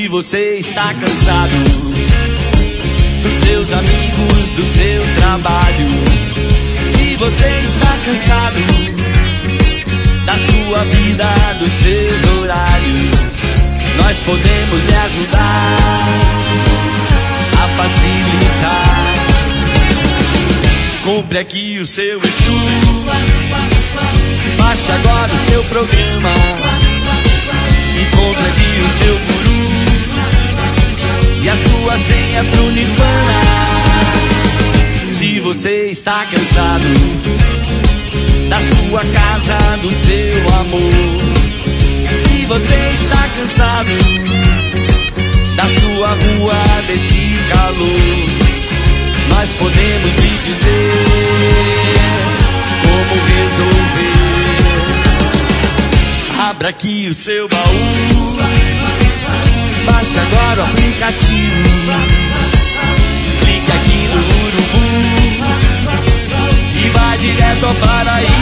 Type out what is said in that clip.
Se você está cansado dos seus amigos, do seu trabalho, se você está cansado da sua vida, dos seus horários, nós podemos lhe ajudar a facilitar. Compre aqui o seu Exu, baixe agora o seu programa, encontre aqui o seu guru e a sua senha pro Nirvana. Se você está cansado da sua casa, do seu amor, se você está cansado da sua rua, desse calor, nós podemos lhe dizer como resolver. Abra aqui o seu baú, baixe agora o aplicativo, clique aqui no urubu e vá direto ao paraíso.